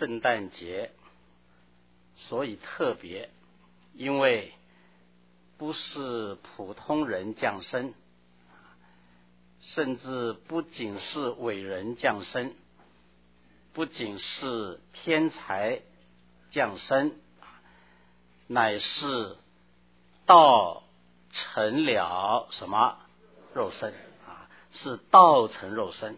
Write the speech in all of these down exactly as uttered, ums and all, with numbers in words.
圣诞节所以特别，因为不是普通人降生，甚至不仅是伟人降生，不仅是天才降生，乃是道成了什么肉身啊？是道成肉身。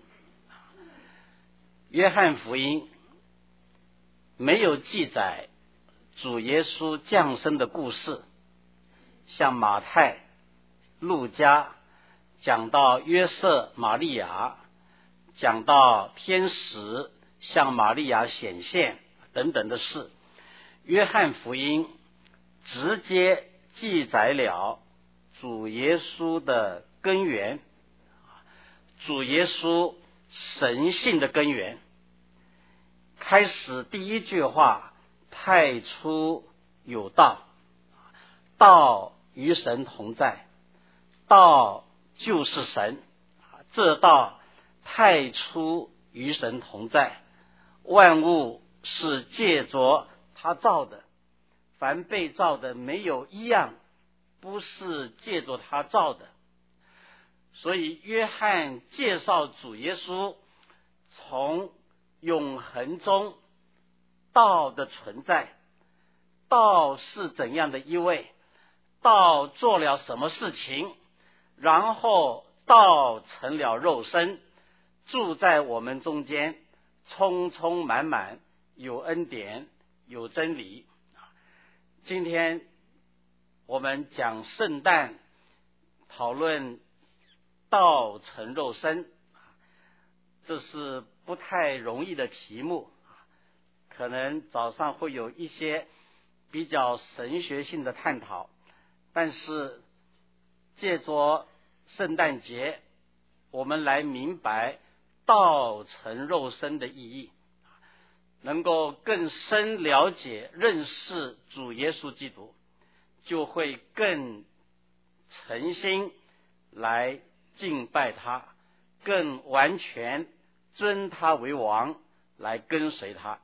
约翰福音没有记载主耶稣降生的故事，像马太、路加讲到约瑟、玛利亚，讲到天使向玛利亚显现等等的事。约翰福音直接记载了主耶稣的根源，主耶稣神性的根源。开始第一句话，太初有道，道与神同在，道就是神，这道太初与神同在，万物是借着他造的，凡被造的没有一样不是借着他造的。所以约翰介绍主耶稣从永恒中道的存在，道是怎样的一位，道做了什么事情，然后道成了肉身，住在我们中间，充充满满，有恩典，有真理。今天我们讲圣诞，讨论道成肉身，这是不太容易的题目，可能早上会有一些比较神学性的探讨，但是借着圣诞节，我们来明白道成肉身的意义，能够更深了解认识主耶稣基督，就会更诚心来敬拜他，更完全尊他为王，来跟随他。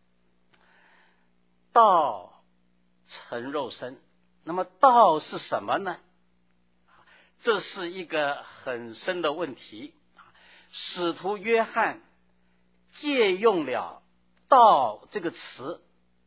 道成肉身，那么道是什么呢？这是一个很深的问题。使徒约翰借用了道这个词，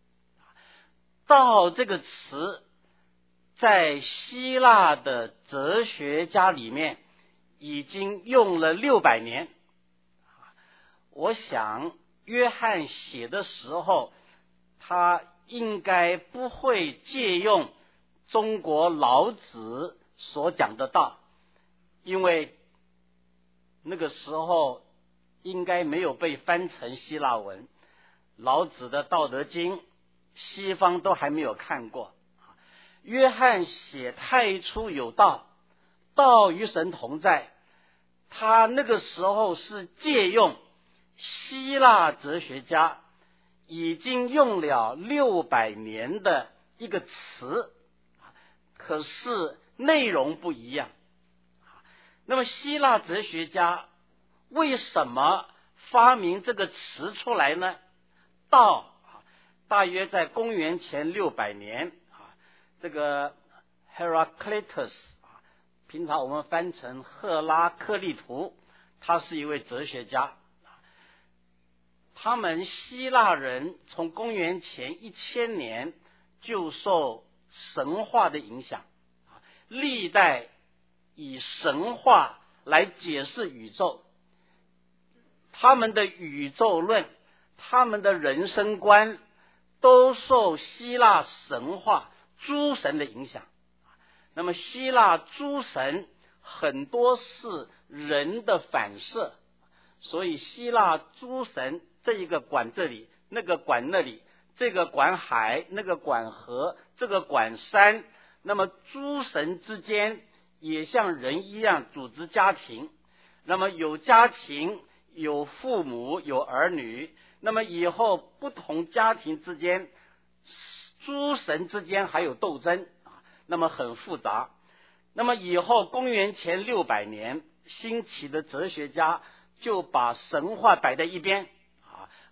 道这个词在希腊的哲学家里面已经用了六百年。我想约翰写的时候，他应该不会借用中国老子所讲的道，因为那个时候应该没有被翻成希腊文，老子的《道德经》西方都还没有看过。约翰写太初有道，道与神同在，他那个时候是借用希腊哲学家已经用了六百年的一个词，可是内容不一样。那么希腊哲学家为什么发明这个词出来呢？道大约在公元前六百年，这个 Heraclitus， 平常我们翻成赫拉克利图，他是一位哲学家。他们希腊人从公元前一千年就受神话的影响，历代以神话来解释宇宙，他们的宇宙论，他们的人生观都受希腊神话诸神的影响。那么希腊诸神很多是人的反射，所以希腊诸神这一个管这里，那个管那里，这个管海，那个管河，这个管山。那么诸神之间也像人一样组织家庭，那么有家庭，有父母，有儿女，那么以后不同家庭之间，诸神之间还有斗争，那么很复杂。那么以后公元前六百年兴起的哲学家就把神话摆在一边，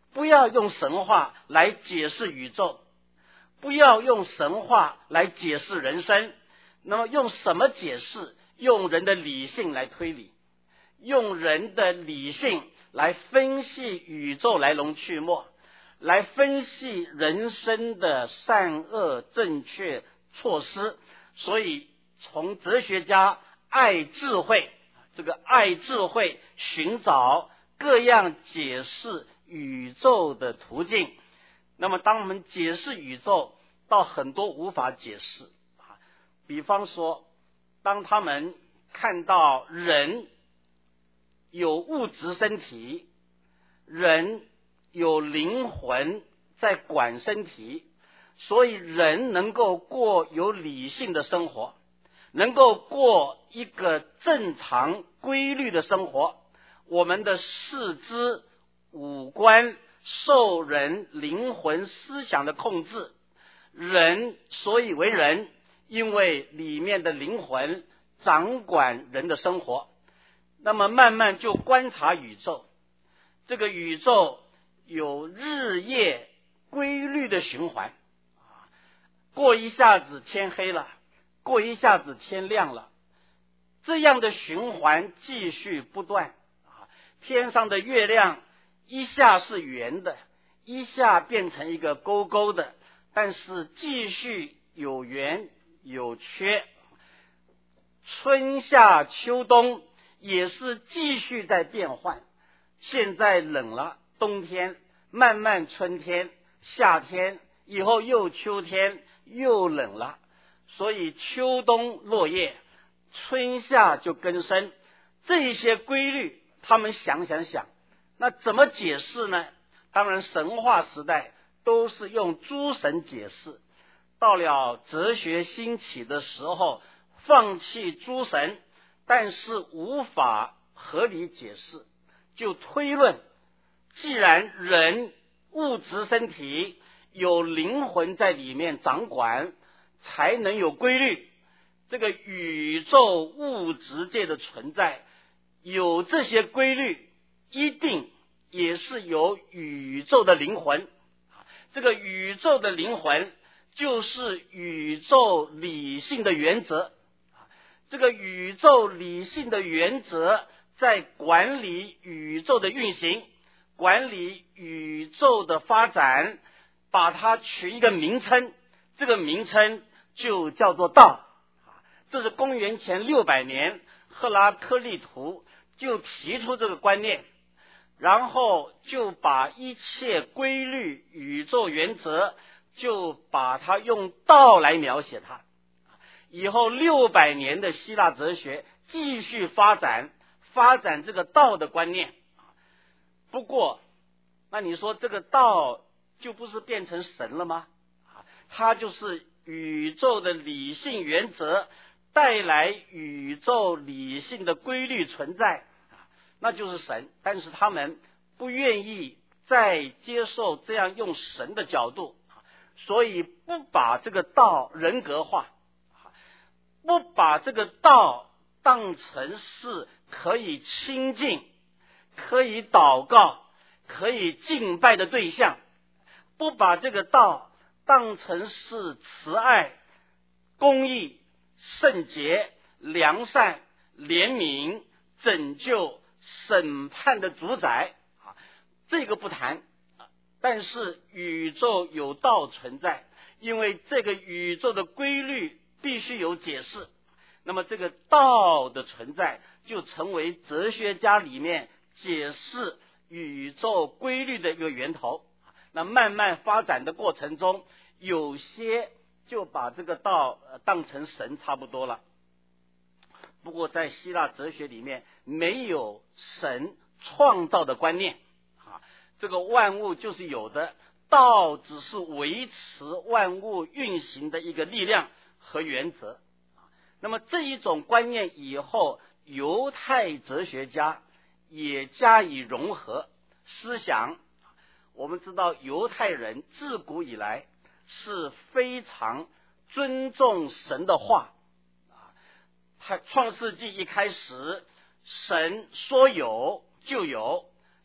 不要用神话来解释宇宙，不要用神话来解释人生。那么用什么解释？用人的理性来推理，用人的理性来分析宇宙来龙去脉，来分析人生的善恶正确措施。所以从哲学家爱智慧，这个爱智慧寻找各样解释宇宙的途径。那么当我们解释宇宙到很多无法解释，比方说当他们看到人有物质身体，人有灵魂在管身体，所以人能够过有理性的生活，能够过一个正常规律的生活。我们的四肢五官受人灵魂思想的控制，人所以为人，因为里面的灵魂掌管人的生活。那么慢慢就观察宇宙，这个宇宙有日夜规律的循环，过一下子天黑了，过一下子天亮了，这样的循环继续不断。天上的月亮一下是圆的，一下变成一个勾勾的，但是继续有圆有缺。春夏秋冬也是继续在变换，现在冷了，冬天慢慢春天，夏天以后又秋天，又冷了，所以秋冬落叶，春夏就更生。这些规律他们想想想，那怎么解释呢？当然神话时代都是用诸神解释，到了哲学兴起的时候放弃诸神，但是无法合理解释，就推论，既然人物质身体有灵魂在里面掌管，才能有规律。这个宇宙物质界的存在有这些规律，一定也是有宇宙的灵魂。这个宇宙的灵魂就是宇宙理性的原则，这个宇宙理性的原则在管理宇宙的运行，管理宇宙的发展，把它取一个名称，这个名称就叫做道。这是公元前六百年赫拉克利图就提出这个观念，然后就把一切规律宇宙原则就把它用道来描写它。以后六百年的希腊哲学继续发展发展这个道的观念。不过那你说这个道就不是变成神了吗？它就是宇宙的理性原则带来宇宙理性的规律存在，那就是神。但是他们不愿意再接受这样用神的角度，所以不把这个道人格化，不把这个道当成是可以亲近、可以祷告、可以敬拜的对象，不把这个道当成是慈爱、公义、圣洁、良善、怜悯、拯救、审判的主宰，这个不谈。但是宇宙有道存在，因为这个宇宙的规律必须有解释，那么这个道的存在就成为哲学家里面解释宇宙规律的一个源头。那慢慢发展的过程中，有些就把这个道当成神差不多了。不过在希腊哲学里面没有神创造的观念，这个万物就是有的，道只是维持万物运行的一个力量和原则。那么这一种观念以后犹太哲学家也加以融合思想。我们知道犹太人自古以来是非常尊重神的话，创世纪一开始神说有就有，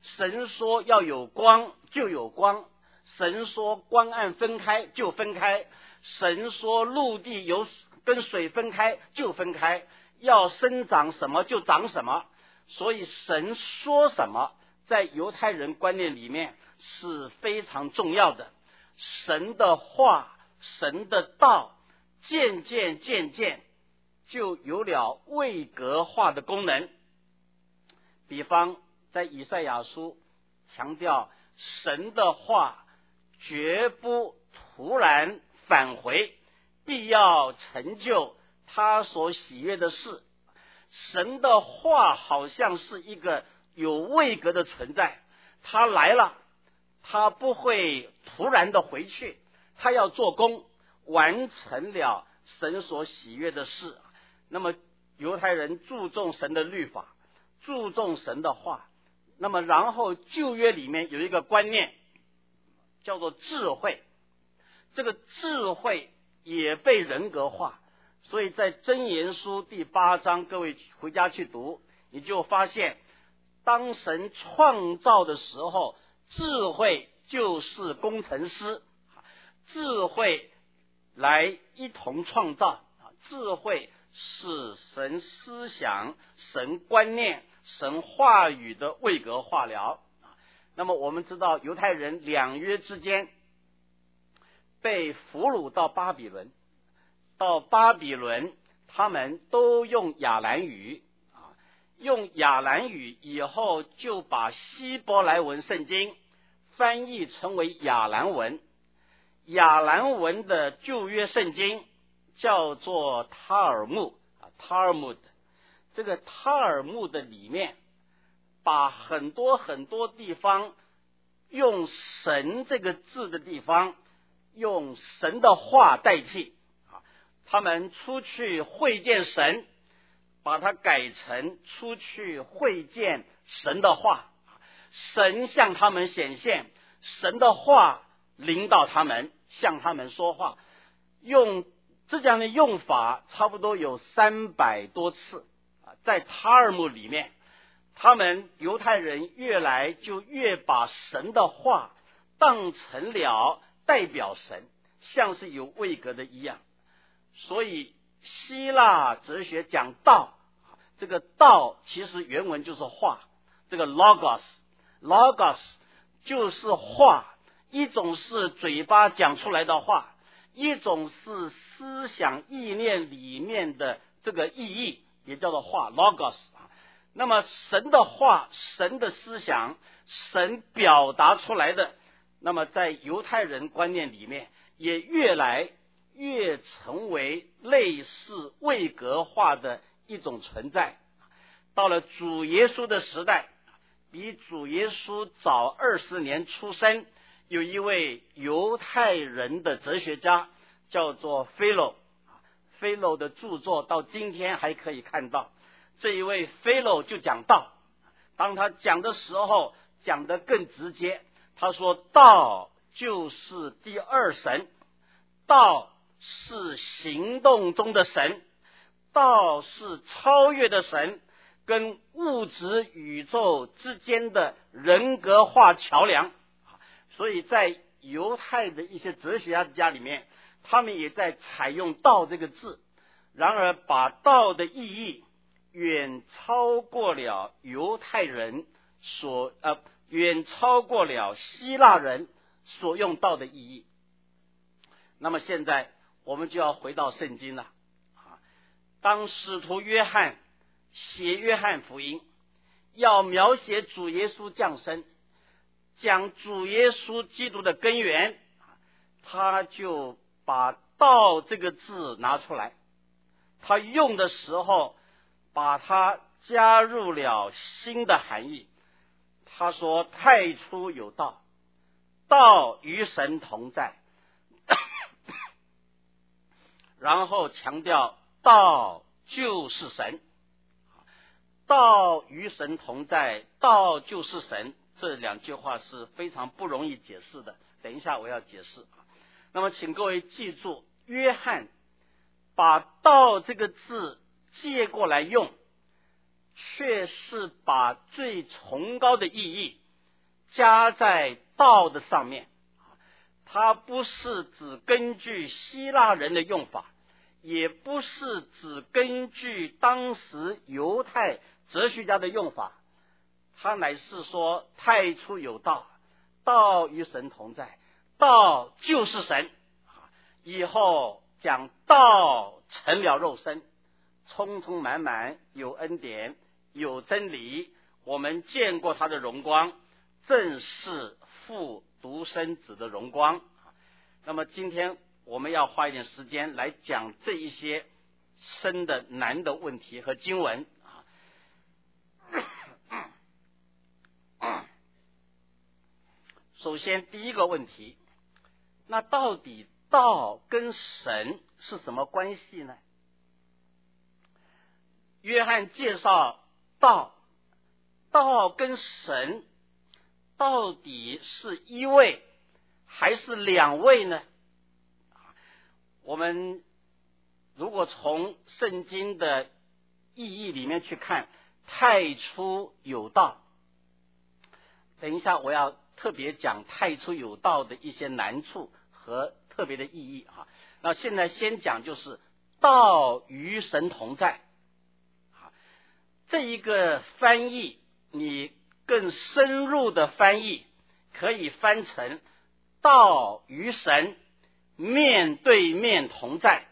神说要有光就有光，神说光暗分开就分开，神说陆地有跟水分开就分开，要生长什么就长什么。所以神说什么在犹太人观念里面是非常重要的。神的话，神的道渐渐渐渐就有了位格化的功能。比方在以赛亚书强调神的话绝不突然返回，必要成就他所喜悦的事。神的话好像是一个有位格的存在，他来了，他不会突然的回去，他要做工，完成了神所喜悦的事。那么犹太人注重神的律法，注重神的话，那么然后旧约里面有一个观念叫做智慧，这个智慧也被人格化。所以在箴言书第八章，各位回家去读，你就发现当神创造的时候，智慧就是工程师，智慧来一同创造，智慧是神思想、神观念、神话语的位格化疗。那么我们知道犹太人两约之间被俘虏到巴比伦，到巴比伦他们都用亚兰语，用亚兰语以后就把希伯来文圣经翻译成为亚兰文。亚兰文的旧约圣经叫做塔尔木，塔尔木的这个塔尔木的里面把很多很多地方用神这个字的地方用神的话代替，他们出去会见神，把它改成出去会见神的话，神向他们显现，神的话领导他们，向他们说话。用这样的用法差不多有三百多次，在塔尔木里面，他们犹太人越来就越把神的话当成了代表神，像是有位格的一样。所以希腊哲学讲道，这个道其实原文就是话，这个 logos logos 就是话，一种是嘴巴讲出来的话，一种是思想意念里面的这个意义，也叫做话 logos。 那么神的话，神的思想，神表达出来的，那么在犹太人观念里面也越来越成为类似位格化的一种存在。到了主耶稣的时代，比主耶稣早二十年出生，有一位犹太人的哲学家叫做菲洛，菲洛的著作到今天还可以看到。这一位菲洛就讲道，当他讲的时候讲得更直接，他说道就是第二神，道是行动中的神，道是超越的神，跟物质宇宙之间的人格化桥梁。所以在犹太的一些哲学家里面，他们也在采用道这个字，然而把道的意义远超过了犹太人所呃远超过了希腊人所用道的意义。那么现在我们就要回到圣经了。当使徒约翰写约翰福音，要描写主耶稣降生，讲主耶稣基督的根源，他就把道这个字拿出来，他用的时候把它加入了新的含义。他说太初有道，道与神同在然后强调道就是神，道与神同在，道就是神，这两句话是非常不容易解释的，等一下我要解释。那么请各位记住，约翰把道这个字借过来用，却是把最崇高的意义加在道的上面，它不是只根据希腊人的用法，也不是只根据当时犹太哲学家的用法，它乃是说太初有道，道与神同在，道就是神。以后讲道成了肉身，充充满满，有恩典，有真理，我们见过他的荣光，正是父独生子的荣光。那么今天我们要花一点时间来讲这一些深的难的问题和经文。首先第一个问题，那到底道跟神是什么关系呢？约翰介绍道，道跟神到底是一位还是两位呢？我们如果从圣经的意义里面去看，太初有道，等一下我要特别讲太初有道的一些难处和特别的意义啊。那现在先讲就是道与神同在，这一个翻译你更深入的翻译可以翻成道与神面对面同在，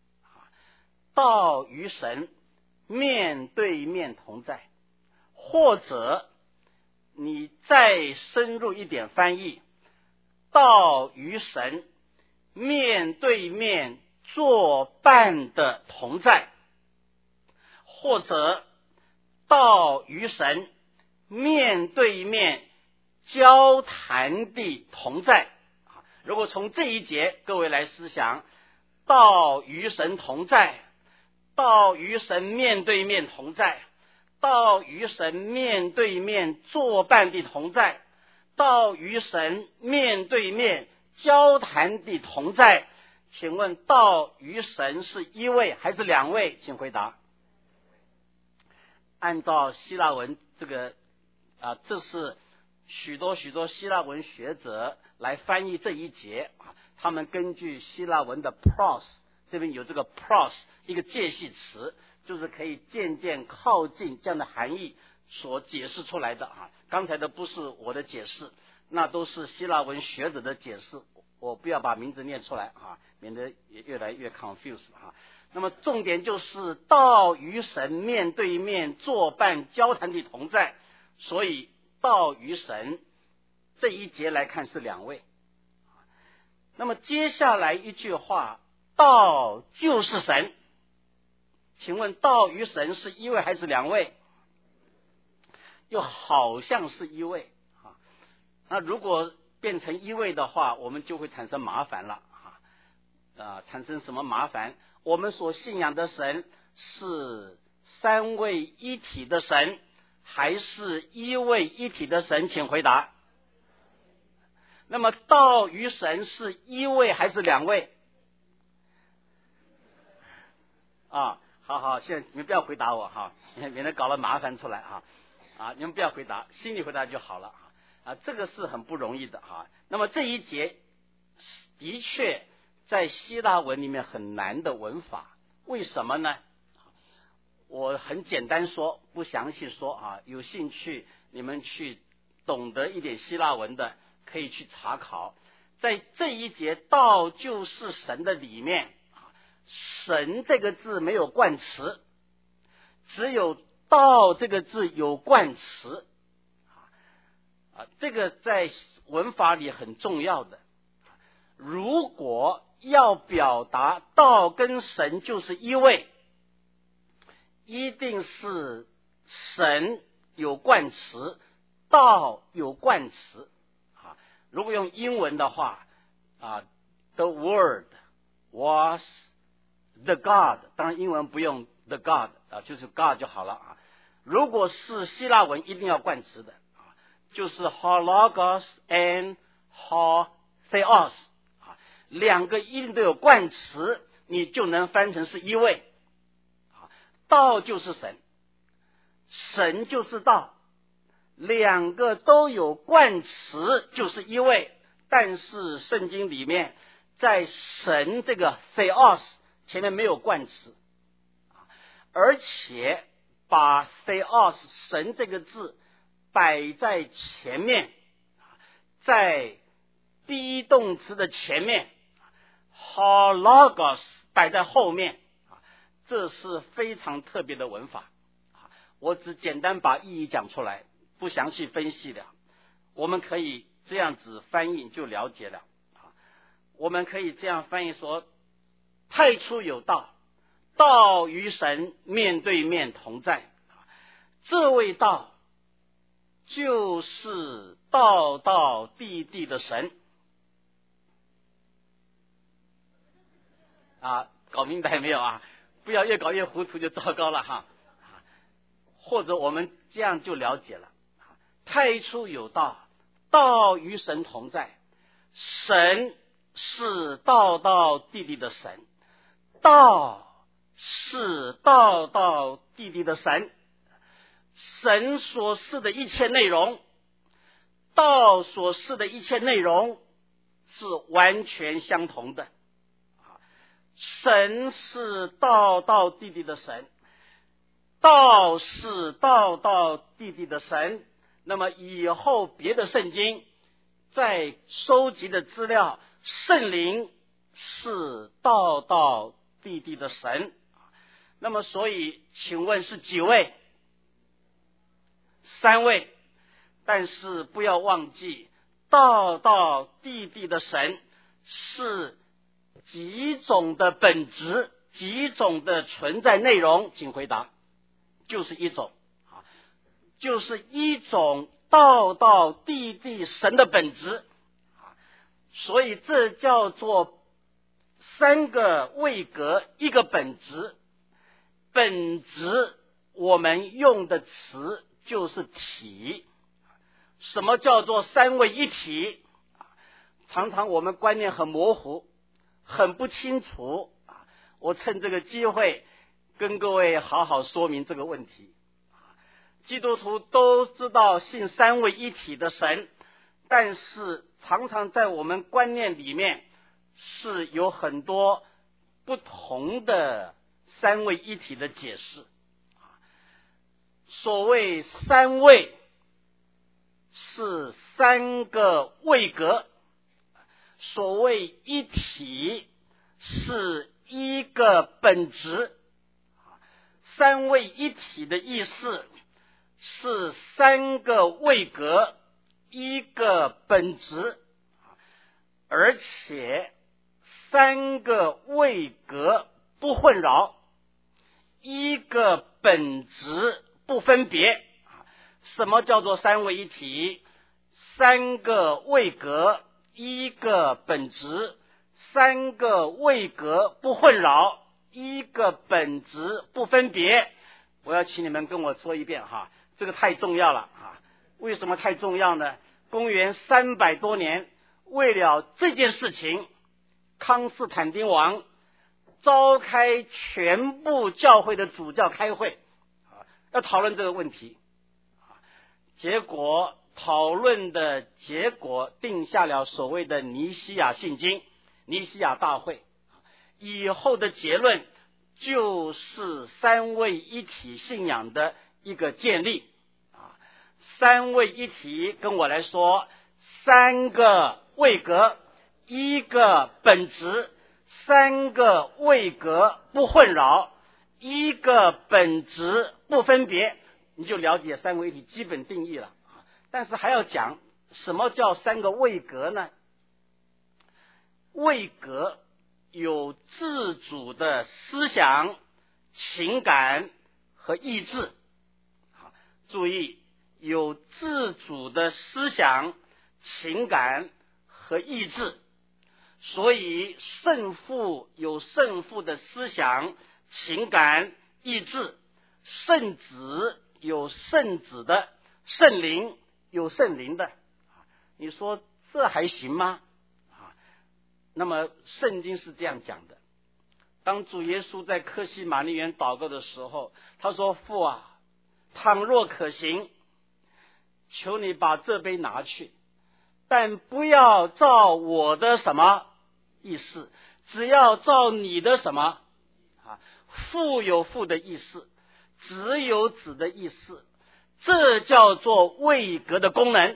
道与神面对面同在，或者你再深入一点翻译，道与神面对面作伴的同在，或者道与神面对面交谈的同在。如果从这一节各位来思想，道与神同在，道与神面对面同在，道与神面对面作伴的同在，道与神面对面交谈的同在，请问道与神是一位还是两位？请回答。按照希腊文这个啊，这是许多许多希腊文学者来翻译这一节啊，他们根据希腊文的 pros， 这边有这个 pros 一个介系词，就是可以渐渐靠近这样的含义所解释出来的啊。刚才的不是我的解释，那都是希腊文学者的解释，我不要把名字念出来啊，免得也越来越 confused 啊。那么重点就是道与神面对面作伴交谈的同在，所以道与神这一节来看是两位。那么接下来一句话，道就是神，请问道与神是一位还是两位？又好像是一位啊。那如果变成一位的话，我们就会产生麻烦了啊！啊，产生什么麻烦？我们所信仰的神是三位一体的神，还是一位一体的神？请回答。那么道与神是一位还是两位？啊，好好，现在你们不要回答我哈，免得搞了麻烦出来哈。啊，你们不要回答，心里回答就好了啊。这个是很不容易的哈。那么这一节的确在希腊文里面很难的文法，为什么呢？我很简单说，不详细说啊。有兴趣你们去懂得一点希腊文的，可以去查考。在这一节道就是神的里面，神这个字没有冠词，只有道这个字有冠词啊，这个在文法里很重要的。如果要表达道跟神就是一位，一定是神有冠词，道有冠词啊。如果用英文的话啊 ，the word was the God， 当然英文不用 the God 啊，就是 God 就好了啊。如果是希腊文，一定要冠词的啊，就是 hologos and hotheos 啊，两个一定都有冠词，你就能翻成是一位。道就是神，神就是道， 两个都有冠词就是一位，但是圣经里面在神这个 theos 前面没有冠词，而且把 theos 神这个字摆在前面，在 be 动词的前面， hologos 摆在后面，这是非常特别的文法。我只简单把意义讲出来，不详细分析了。我们可以这样子翻译就了解了。我们可以这样翻译说，太初有道，道与神面对面同在，这位道就是道道地地的神啊，搞明白没有啊？不要越搞越糊涂就糟糕了哈。或者我们这样就了解了，太初有道，道与神同在，神是道道地地的神，道是道道地地的神，神所示的一切内容，道所示的一切内容是完全相同的。神是道道地地的神，道是道道地地的神。那么以后别的圣经在收集的资料，圣灵是道道地地的神。那么所以请问是几位？三位。但是不要忘记，道道地地的神是几种的本质，几种的存在内容，请回答。就是一种，就是一种道道地地神的本质，所以这叫做三个位格一个本质。本质我们用的词就是体。什么叫做三位一体？常常我们观念很模糊，很不清楚。我趁这个机会跟各位好好说明这个问题。基督徒都知道信三位一体的神，但是常常在我们观念里面是有很多不同的三位一体的解释。所谓三位是三个位格，所谓一体是一个本质。三位一体的意思是三个位格一个本质，而且三个位格不混淆，一个本质不分别。什么叫做三位一体？三个位格一个本质，三个位格不混淆，一个本质不分别。我要请你们跟我说一遍哈，这个太重要了啊！为什么太重要呢？公元三百多年，为了这件事情，康斯坦丁王召开全部教会的主教开会，要讨论这个问题。结果讨论的结果定下了所谓的尼西亚信经，尼西亚大会以后的结论就是三位一体信仰的一个建立。三位一体跟我来说，三个位格一个本质，三个位格不混淆，一个本质不分别，你就了解三位一体基本定义了。但是还要讲什么叫三个位格呢？位格有自主的思想、情感和意志。注意，有自主的思想、情感和意志，所以圣父有圣父的思想、情感、意志，圣子有圣子的，圣灵有圣灵的。你说这还行吗？那么圣经是这样讲的，当主耶稣在客西马尼园祷告的时候，他说：父啊，倘若可行， 求你把这杯拿去，但不要照我的什么意思，只要照你的什么啊？父有父的意思，子有子的意思，这叫做位格的功能。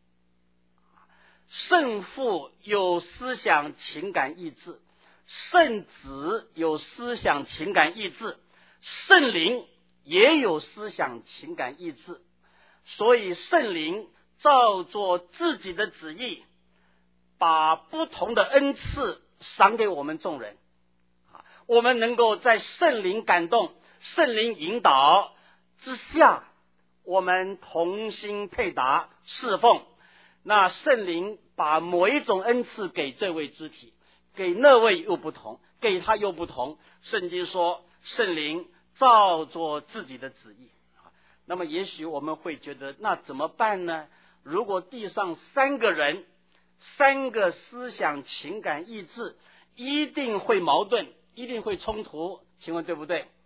圣父有思想情感意志，圣子有思想情感意志，圣灵也有思想情感意志，所以圣灵照着自己的旨意，把不同的恩赐赏给我们众人。我们能够在圣灵感动、圣灵引导之下，我们同心配搭侍奉。那圣灵把某一种恩赐给这位肢体，给那位又不同，给他又不同。圣经说圣灵照着自己的旨意。那么也许我们会觉得，那怎么办呢？如果地上三个人，三个思想情感意志，一定会矛盾，一定会冲突，请问对不对？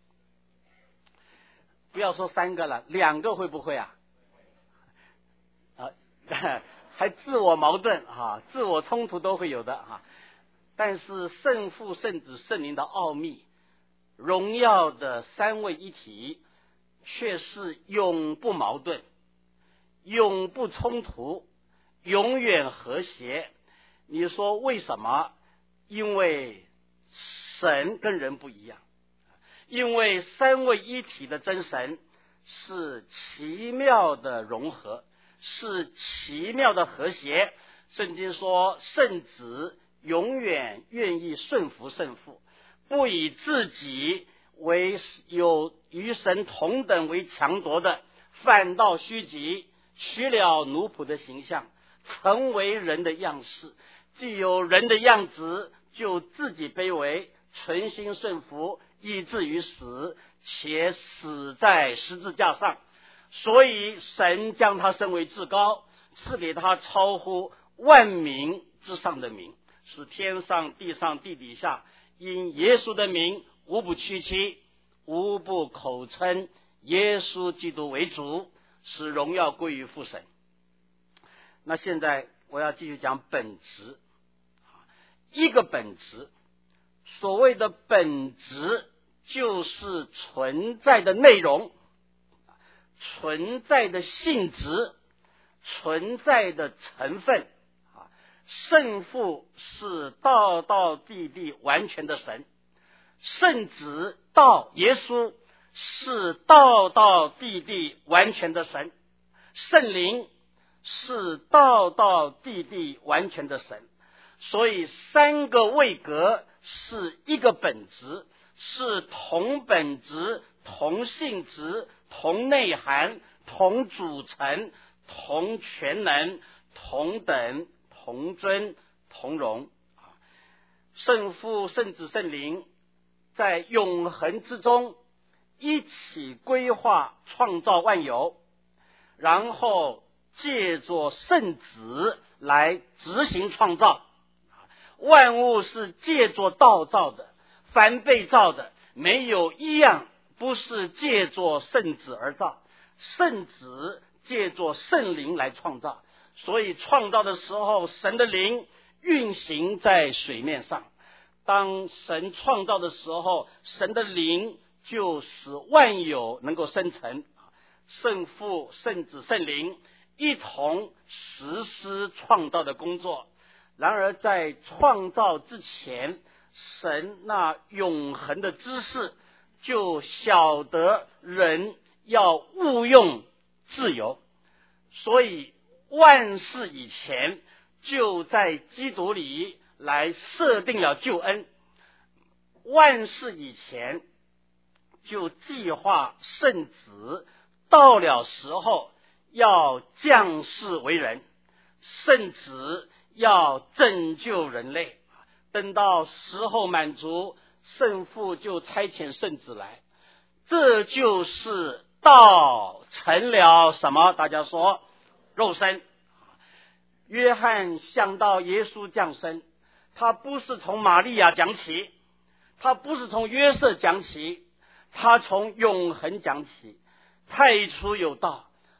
不要说三个了，两个会不会啊？啊还自我矛盾啊，自我冲突都会有的啊。但是圣父、圣子、圣灵的奥秘，荣耀的三位一体，却是永不矛盾，永不冲突，永远和谐。你说为什么？因为神跟人不一样，因为三位一体的真神是奇妙的融合，是奇妙的和谐。圣经说圣子永远愿意顺服圣父，不以自己为有与神同等为强夺的，反倒虚己，取了奴仆的形象，成为人的样式。既有人的样子，就自己卑微，存心顺服，以至于死，且死在十字架上。所以神将他升为至高，赐给他超乎万名之上的名，使天上地上地底下因耶稣的名无不屈膝，无不口称耶稣基督为主，使荣耀归于父神。那现在我要继续讲本质。一个本质，所谓的本质就是存在的内容，存在的性质，存在的成分。圣父是道道地地完全的神，圣子道耶稣是道道地地完全的神，圣灵是道道地地完全的神。所以三个位格是一个本质，是同本质、同性质、同内涵、同组成、同全能、同等、同尊、同荣。圣父、圣子、圣灵在永恒之中一起规划创造万有，然后借着圣子来执行创造。万物是借着道造的，凡被造的没有一样不是借着圣子而造，圣子借着圣灵来创造。所以创造的时候，神的灵运行在水面上。当神创造的时候，神的灵就使万有能够生成。圣父、圣子、圣灵一同实施创造的工作。然而在创造之前，神那永恒的知识就晓得人要务用自由，所以万事以前就在基督里来设定了救恩，万事以前就计划圣子到了时候要降世为人，圣子要拯救人类。等到时候满足，圣父就差遣圣子来。这就是道成了什么？大家说肉身。约翰想到耶稣降生，他不是从玛利亚讲起，他不是从约瑟讲起，他从永恒讲起。太初有道，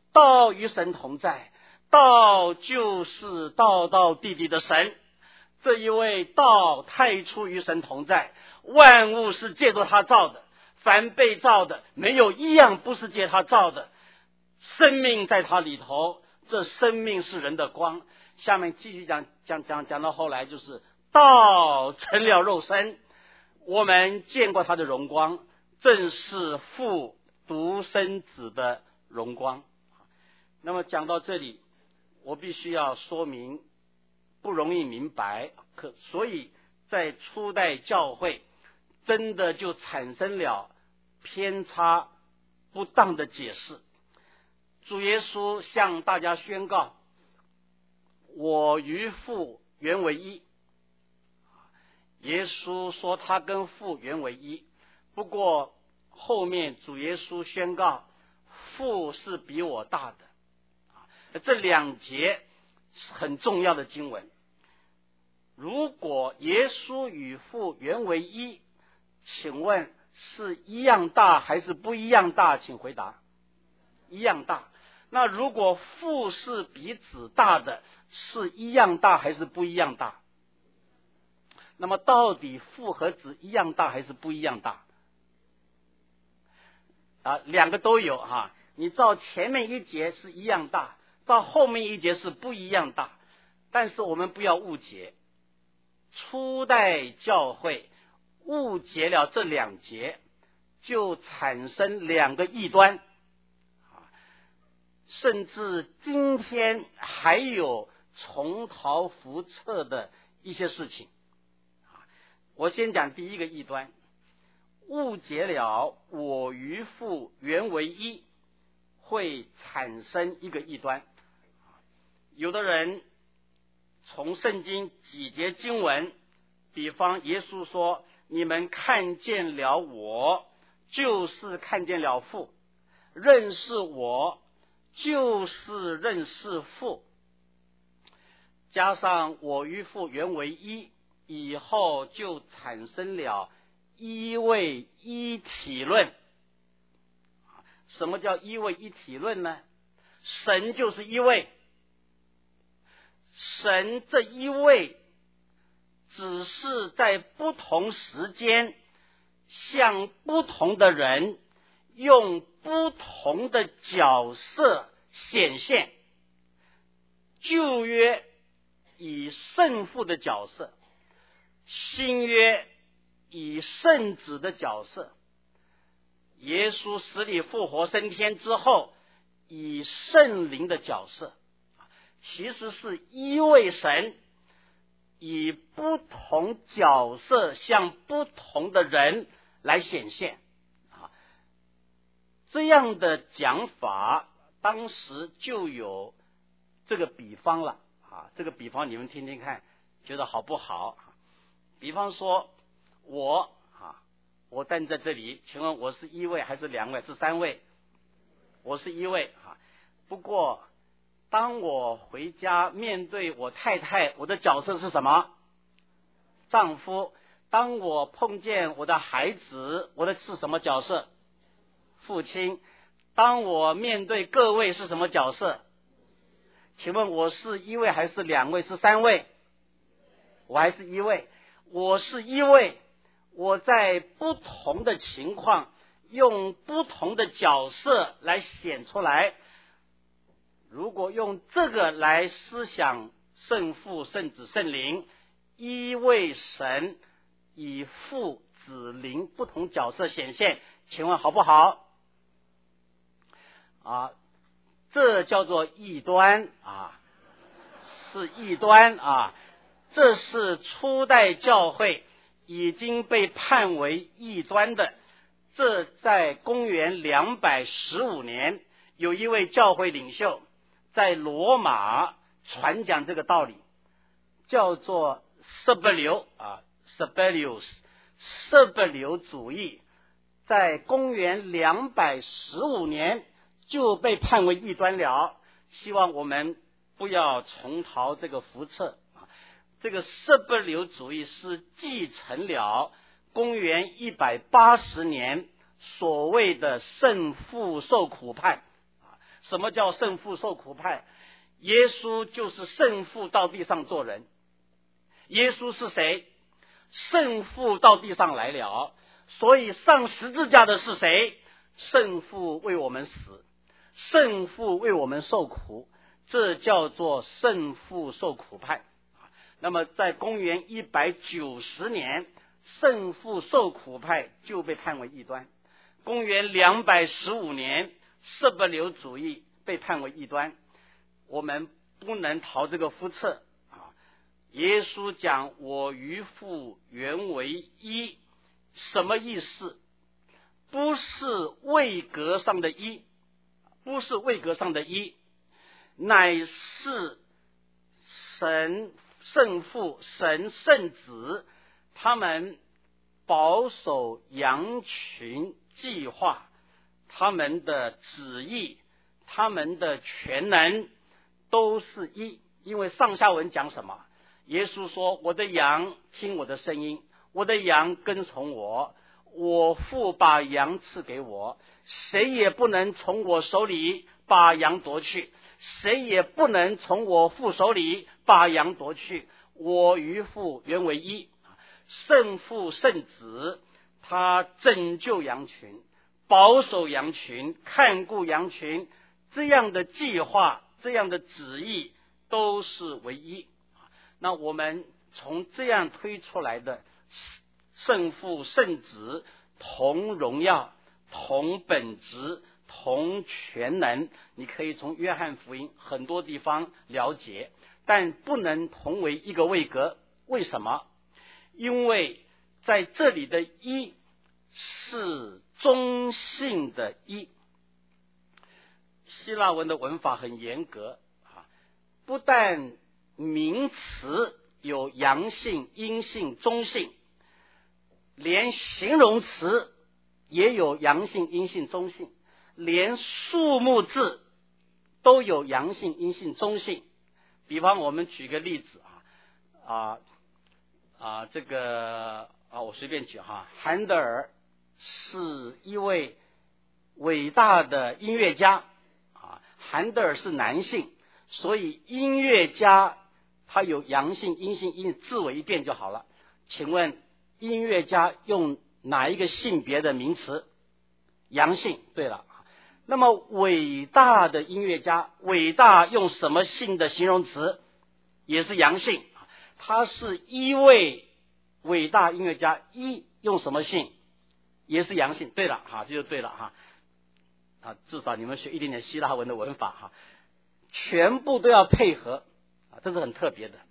道与神同在，道就是道道地地的神。这一位道太初与神同在，万物是借着他造的，凡被造的没有一样不是借他造的，生命在他里头，这生命是人的光。下面继续讲讲讲讲到后来，就是道成了肉身，我们见过他的荣光，正是父独生子的荣光。那么讲到这里，我必须要说明不容易明白，可所以在初代教会真的就产生了偏差不当的解释。主耶稣向大家宣告，我与父原为一。耶稣说他跟父原为一，不过后面主耶稣宣告父是比我大的。这两节是很重要的经文。如果耶稣与父原为一，请问是一样大还是不一样大？请回答。一样大。那如果父是比子大的，是一样大还是不一样大？那么到底父和子一样大还是不一样大？啊，两个都有哈。你照前面一节是一样大，照后面一节是不一样大。但是我们不要误解，初代教会误解了这两节，就产生两个异端，甚至今天还有重蹈覆辙的一些事情。我先讲第一个异端，误解了我与父原为一，会产生一个异端。有的人从圣经几节经文，比方耶稣说，你们看见了我，就是看见了父，认识我，就是认识父，加上我与父原为一，以后就产生了一位一体论。什么叫一位一体论呢？神就是一位，神这一位只是在不同时间向不同的人用不同的角色显现。旧约以圣父的角色，新约以圣子的角色，耶稣死里复活升天之后以圣灵的角色，其实是一位神以不同角色向不同的人来显现。这样的讲法当时就有这个比方了啊，这个比方你们听听看，觉得好不好？比方说我啊，我站在这里，请问我是一位还是两位？是三位？我是一位啊。不过当我回家面对我太太，我的角色是什么？丈夫。当我碰见我的孩子，我的是什么角色？父亲。当我面对各位是什么角色？请问我是一位还是两位？是三位？我还是一位。我是一位，我在不同的情况用不同的角色来显出来。如果用这个来思想圣父、圣子、圣灵，一位神以父、子、灵不同角色显现，请问好不好？啊，这叫做异端啊，是异端啊，这是初代教会已经被判为异端的。这在公元两百十五年，有一位教会领袖在罗马传讲这个道理，叫做塞不留啊 Sabellius 塞不留主义，在公元两百十五年就被判为异端了。希望我们不要重蹈这个覆辙。这个塞不留主义是继承了公元一百八十年所谓的圣父受苦判。 什么叫圣父受苦派？耶稣就是圣父到地上做人。耶稣是谁？圣父到地上来了，所以上十字架的是谁？圣父为我们死，圣父为我们受苦，这叫做圣父受苦派。那么在公元一百九十年，圣父受苦派就被判为异端。公元两百十五年，舍不留主义被判为异端。我们不能逃这个覆辙啊！耶稣讲我与父原为一，什么意思？不是位格上的一，不是位格上的一，乃是神圣父、神圣子他们保守羊群计划，他们的旨意，他们的全能都是一。因为上下文讲什么？耶稣说我的羊听我的声音，我的羊跟从我，我父把羊赐给我，谁也不能从我手里把羊夺去，谁也不能从我父手里把羊夺去，我与父原为一。圣父圣子他拯救羊群，保守羊群，看顾羊群，这样的计划，这样的旨意都是唯一。那我们从这样推出来的圣父圣子同荣耀，同本质，同全能，你可以从约翰福音很多地方了解，但不能同为一个位格。为什么？因为在这里的一是中性的一。希腊文的文法很严格啊，不但名词有阳性、阴性、中性，连形容词也有阳性、阴性、中性，连数目字都有阳性、阴性、中性。比方我们举个例子啊啊啊，这个啊，我随便举哈，韩德尔是一位伟大的音乐家啊，韩德尔是男性，所以音乐家他有阳性、阴性、阴性，字尾一变就好了。请问音乐家用哪一个性别的名词？阳性。对了，那么伟大的音乐家，伟大用什么性的形容词？也是阳性。他是一位伟大音乐家，一用什么性？也是阳性。对了哈，这就对了哈。啊，至少你们学一点点希腊文的文法哈，全部都要配合啊，这是很特别的。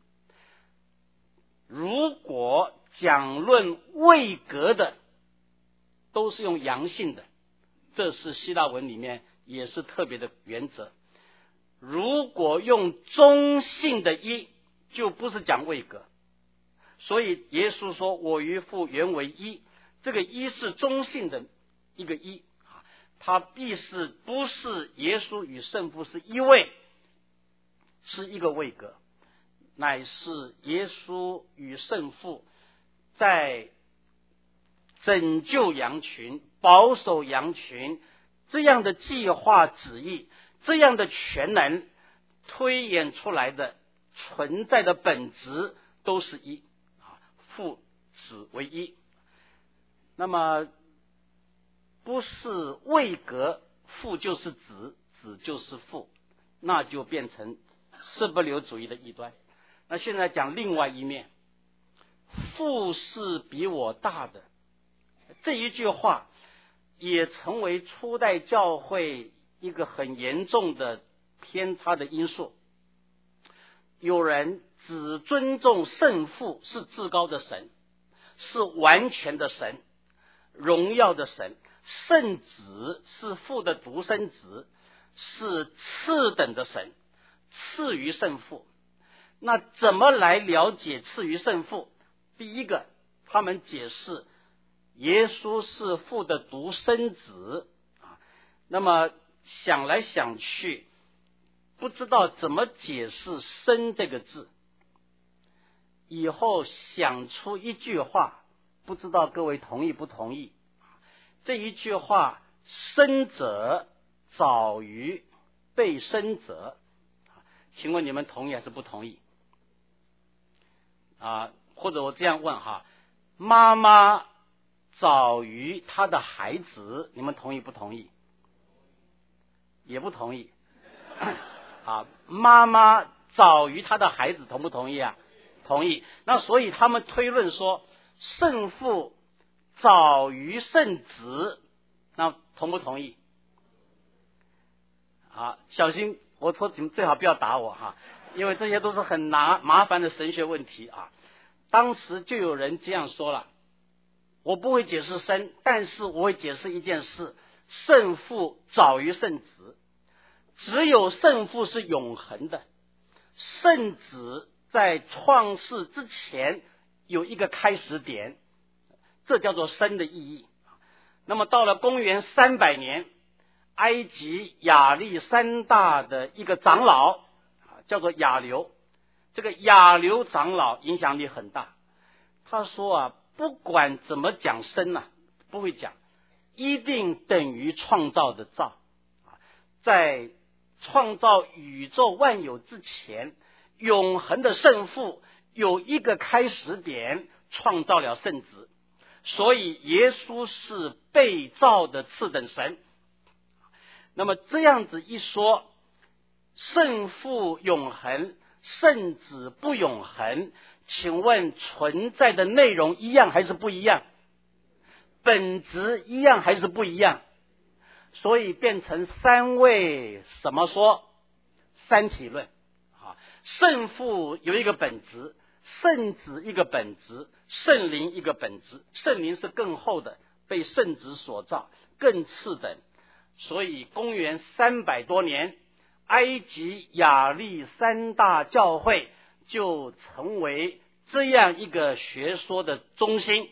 如果讲论位格的都是用阳性的，这是希腊文里面也是特别的原则。如果用中性的一，就不是讲位格。所以耶稣说我与父原为一，这个一是中性的一个一，它必是不是耶稣与圣父是一位，是一个位格，乃是耶稣与圣父在拯救羊群、保守羊群这样的计划旨意，这样的全能推演出来的存在的本质都是一，父子为一。那么不是位格，父就是子，子就是父，那就变成舍不留主义的异端。那现在讲另外一面，父是比我大的，这一句话也成为初代教会一个很严重的偏差的因素。有人只尊重圣父是至高的神，是完全的神，荣耀的神，圣子是父的独生子，是次等的神，次于圣父。那怎么来了解次于圣父？第一个，他们解释耶稣是父的独生子啊，那么想来想去，不知道怎么解释生这个字，以后想出一句话，不知道各位同意不同意？这一句话，生者早于被生者。请问你们同意还是不同意？啊，或者我这样问哈，妈妈早于她的孩子，你们同意不同意？也不同意。啊，妈妈早于她的孩子，同不同意啊？同意。那所以他们推论说，圣父早于圣子，那同不同意？啊，小心，我说你们最好不要打我哈，因为这些都是很难麻烦的神学问题啊。当时就有人这样说了，我不会解释生，但是我会解释一件事：圣父早于圣子，只有圣父是永恒的，圣子在创世之前有一个开始点，这叫做生的意义。那么到了公元三百年，埃及亚历山大的一个长老叫做亚流，这个亚流长老影响力很大。他说啊，不管怎么讲生啊，不会讲，一定等于创造的造。在创造宇宙万有之前，永恒的圣父有一个开始点，创造了圣子，所以耶稣是被造的次等神。那么这样子一说，圣父永恒，圣子不永恒，请问存在的内容一样还是不一样？本质一样还是不一样？所以变成三位什么说？三体论。圣父有一个本质，圣子一个本质，圣灵一个本质。圣灵是更后的，被圣子所造，更次等。所以公元三百多年，埃及亚历山大教会就成为这样一个学说的中心。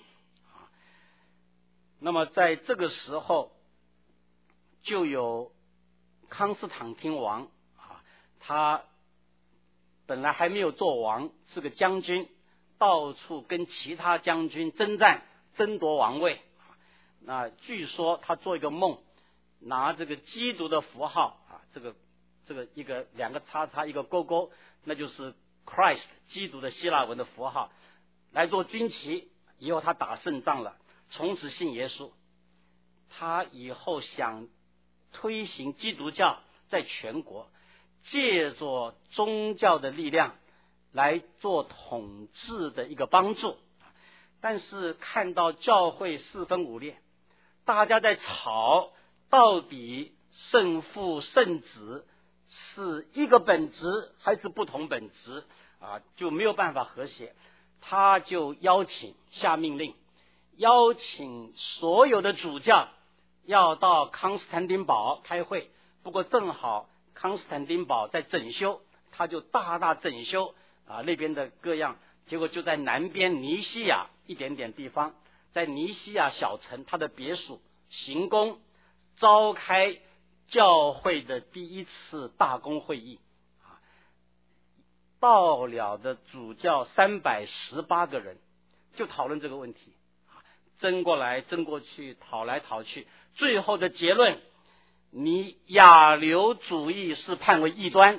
那么在这个时候，就有康斯坦丁王啊，他本来还没有做王，是个将军，到处跟其他将军征战，争夺王位。那据说他做一个梦，拿这个基督的符号啊，这个这个一个两个叉叉一个勾勾，那就是 Christ 基督的希腊文的符号，来做军旗。以后他打胜仗了，从此信耶稣。他以后想推行基督教在全国，借着宗教的力量来做统治的一个帮助。但是看到教会四分五裂，大家在吵到底圣父圣子是一个本质还是不同本质啊，就没有办法和谐。他就邀请下命令，邀请所有的主教要到康斯坦丁堡开会。不过正好康斯坦丁堡在整修，他就大大整修啊那边的各样。结果就在南边尼西亚一点点地方，在尼西亚小城他的别墅行宫，召开教会的第一次大公会议。到了的主教三百十八个人，就讨论这个问题，争过来争过去，讨来讨去，最后的结论，你亚流主义是判为异端。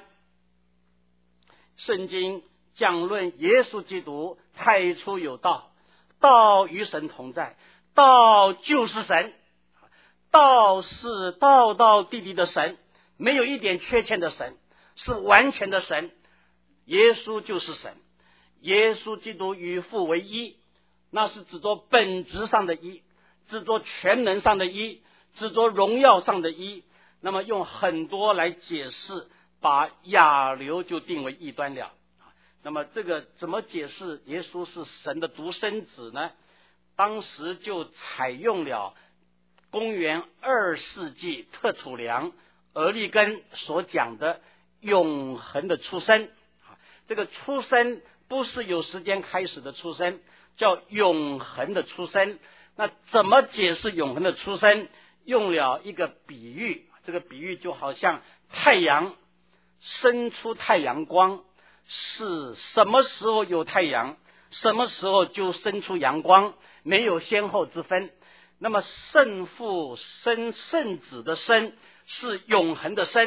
圣经讲论耶稣基督太初有道，道与神同在，道就是神，道是道道地地的神，没有一点缺欠的神，是完全的神。耶稣就是神，耶稣基督与父为一，那是指着本质上的一，指着全能上的一，指着荣耀上的一。那么用很多来解释，把亚流就定为异端了。那么这个怎么解释耶稣是神的独生子呢？当时就采用了公元二世纪特楚良、俄利根所讲的永恒的出生。这个出生不是有时间开始的出生，叫永恒的出生。那怎么解释永恒的出生？用了一个比喻，这个比喻就好像太阳生出太阳光，是什么时候有太阳，什么时候就生出阳光，没有先后之分。那么圣父生圣子的生是永恒的生，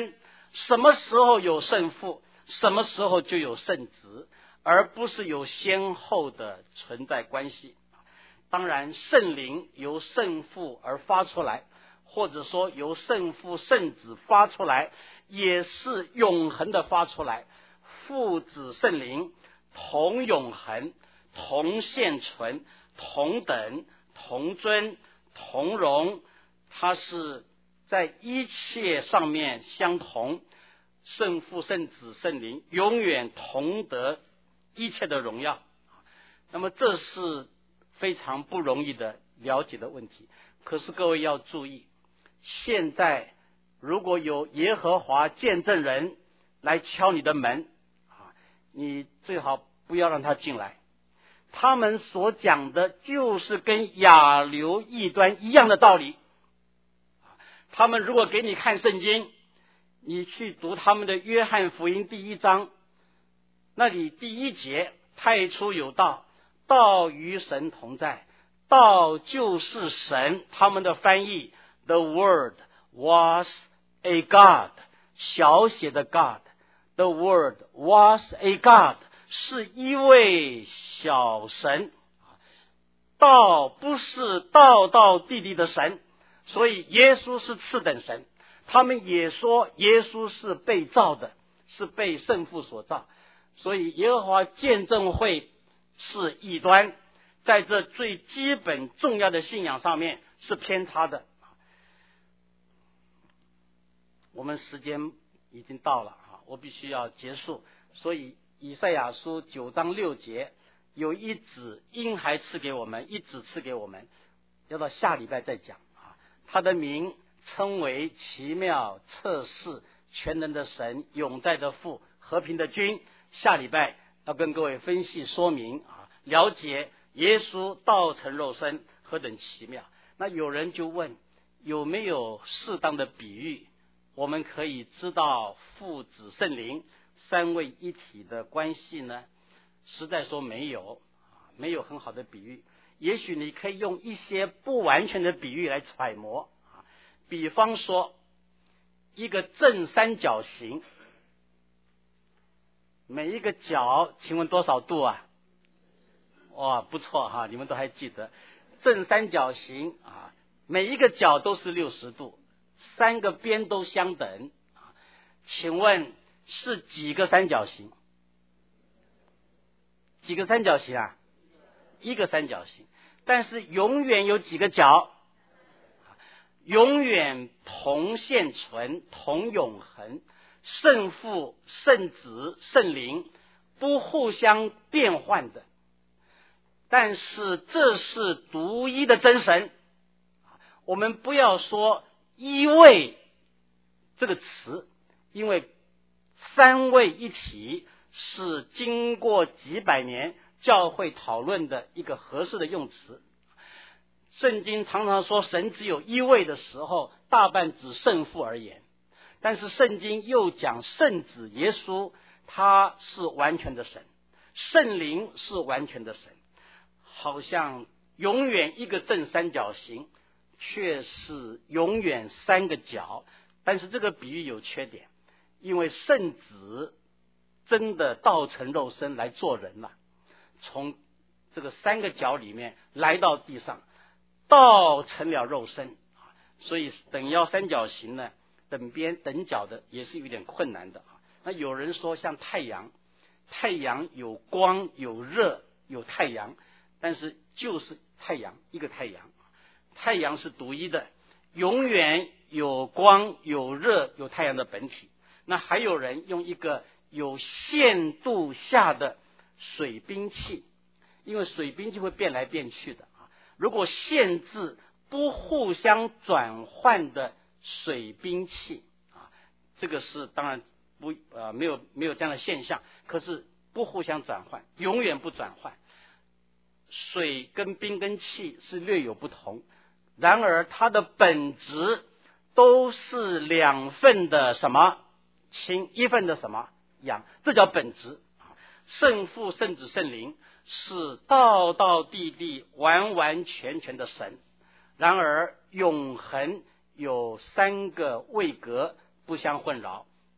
什么时候有圣父，什么时候就有圣子，而不是有先后的存在关系。当然圣灵由圣父而发出来，或者说由圣父圣子发出来，也是永恒的发出来。父子圣灵同永恒，同现存，同等，同尊，同荣，它是在一切上面相同。圣父圣子圣灵永远同得一切的荣耀。那么这是非常不容易的了解的问题。可是各位要注意，现在如果有耶和华见证人来敲你的门，你最好不要让他进来。他们所讲的就是跟亚流异端一样的道理。他们如果给你看圣经，你去读他们的约翰福音第一章，那里第一节，太初有道，道与神同在，道就是神。他们的翻译 The Word was a God， 小写的 God， The Word was a God， 是一位小神。道不是道道地地的神，所以耶稣是次等神。他们也说耶稣是被造的，是被圣父所造，所以耶和华见证会是异端，在这最基本重要的信仰上面是偏差的。我们时间已经到了，我必须要结束，所以以赛亚书九章六节有一子婴孩赐给我们，一子赐给我们，要到下礼拜再讲。他的名称为奇妙、测试、全能的神、永在的父、和平的君。下礼拜要跟各位分析说明啊，了解耶稣道成肉身何等奇妙。那有人就问，有没有适当的比喻，我们可以知道父子圣灵三位一体的关系呢？实在说没有，没有很好的比喻。也许你可以用一些不完全的比喻来揣摩。比方说一个正三角形，每一个角请问多少度啊？哇，不错哈，你们都还记得。正三角形啊，每一个角都是六十度，三个边都相等。请问是几个三角形？几个三角形啊？一个三角形。但是永远有几个角？永远同现存，同永恒。圣父、圣子、圣灵不互相变换的，但是这是独一的真神。我们不要说一位这个词，因为三位一体是经过几百年教会讨论的一个合适的用词。圣经常常说神只有一位的时候，大半指圣父而言，但是圣经又讲圣子耶稣他是完全的神，圣灵是完全的神，好像永远一个正三角形，却是永远三个角。但是这个比喻有缺点，因为圣子真的道成肉身来做人了，从这个三个角里面来到地上，道成了肉身，所以等腰三角形呢，等边等角的也是有点困难的。那有人说像太阳，太阳有光有热有太阳，但是就是太阳，一个太阳，太阳是独一的，永远有光有热有太阳的本体。那还有人用一个有限度下的水冰器，因为水冰器会变来变去的，如果限制不互相转换的水冰器啊，这个是当然不呃没有没有这样的现象，可是不互相转换，永远不转换。水跟冰跟气是略有不同，然而它的本质都是两份的什么氢，一份的什么氧，这叫本质。圣父、圣子、圣灵是道道地地完完全全的神，然而永恒有三个位格不相混淆，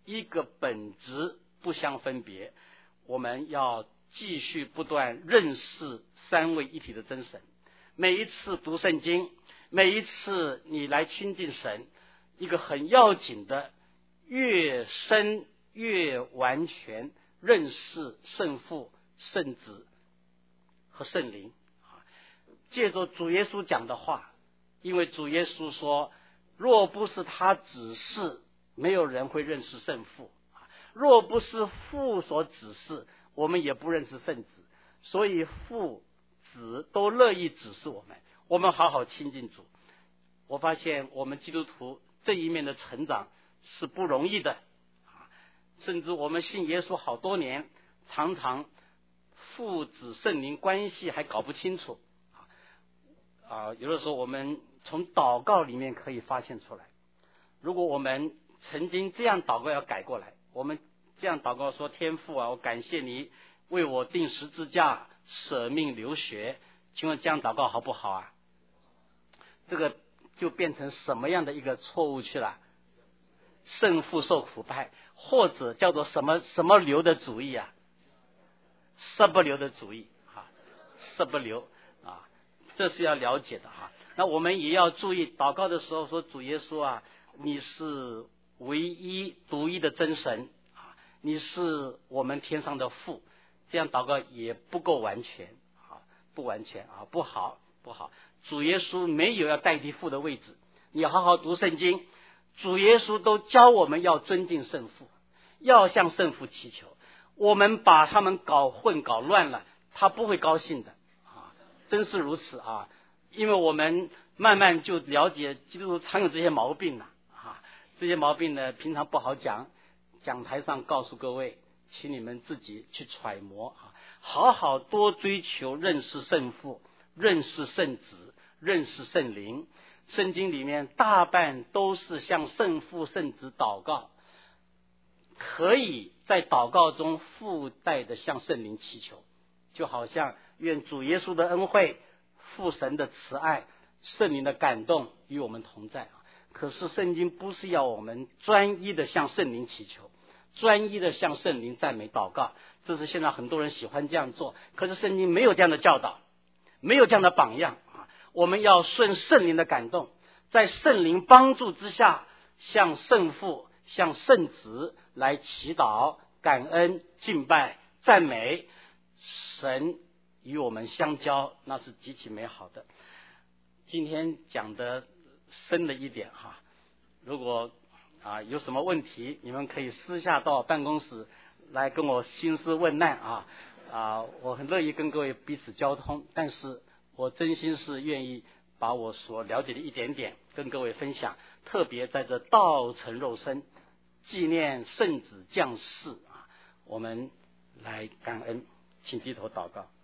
一个本质不相分别。我们要继续不断认识三位一体的真神。每一次读圣经，每一次你来亲近神，一个很要紧的，越深越完全认识圣父、圣子和圣灵。借着主耶稣讲的话，因为主耶稣说，若不是他指示，没有人会认识圣父；若不是父所指示，我们也不认识圣子。所以父子都乐意指示我们，我们好好亲近主。我发现我们基督徒这一面的成长是不容易的，甚至我们信耶稣好多年，常常父子圣灵关系还搞不清楚啊。有的时候我们从祷告里面可以发现出来，如果我们曾经这样祷告要改过来，我们这样祷告说，天父啊，我感谢你为我钉十字架，舍命流血，请问这样祷告好不好啊？这个就变成什么样的一个错误去了？圣父受苦派，或者叫做什么什么流的主义啊？色不流的主义啊，色不流啊，这是要了解的哈。那我们也要注意，祷告的时候说，主耶稣啊，你是唯一独一的真神啊，你是我们天上的父，这样祷告也不够完全啊，不完全啊，不好不好。主耶稣没有要代替父的位置，你好好读圣经，主耶稣都教我们要尊敬圣父，要向圣父祈求。我们把他们搞混搞乱了，他不会高兴的啊，真是如此啊。因为我们慢慢就了解基督徒常有这些毛病了啊，这些毛病呢平常不好讲，讲台上告诉各位，请你们自己去揣摩啊，好好多追求认识圣父，认识圣子，认识圣灵。圣经里面大半都是向圣父圣子祷告，可以在祷告中附带的向圣灵祈求，就好像愿主耶稣的恩惠、父神的慈爱、圣灵的感动与我们同在。可是圣经不是要我们专一的向圣灵祈求，专一的向圣灵赞美祷告，这是现在很多人喜欢这样做，可是圣经没有这样的教导，没有这样的榜样啊！我们要顺圣灵的感动，在圣灵帮助之下，向圣父、向圣子来祈祷、感恩、敬拜、赞美。神与我们相交，那是极其美好的。今天讲的深了一点哈，如果啊有什么问题，你们可以私下到办公室来跟我兴师问难啊啊，我很乐意跟各位彼此交通，但是我真心是愿意把我所了解的一点点跟各位分享，特别在这道成肉身纪念圣子降世啊，我们来感恩，请低头祷告。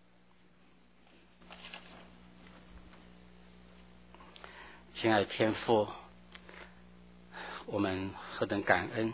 亲爱的天父，我们何等感恩，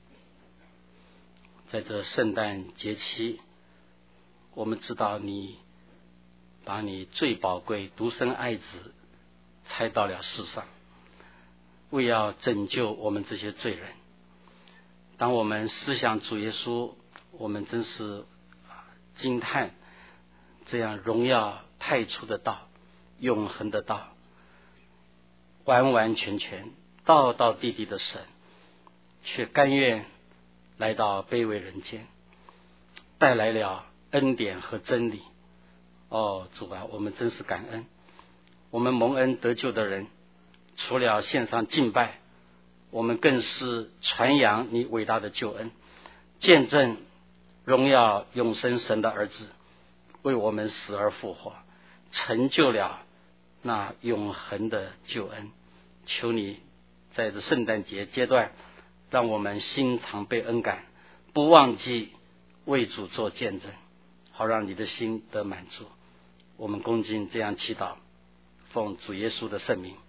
在这圣诞节期，我们知道你把你最宝贵独生爱子差到了世上，为要拯救我们这些罪人。当我们思想主耶稣，我们真是惊叹这样荣耀太初的道，永恒的道，完完全全道道地地的神，却甘愿来到卑微人间，带来了恩典和真理。哦，主啊，我们真是感恩。我们蒙恩得救的人，除了献上敬拜，我们更是传扬你伟大的救恩，见证荣耀永生神的儿子为我们死而复活，成就了那永恒的救恩。求你在这圣诞节阶段，让我们心常被恩感，不忘记为主做见证，好让你的心得满足。我们恭敬这样祈祷，奉主耶稣的圣名。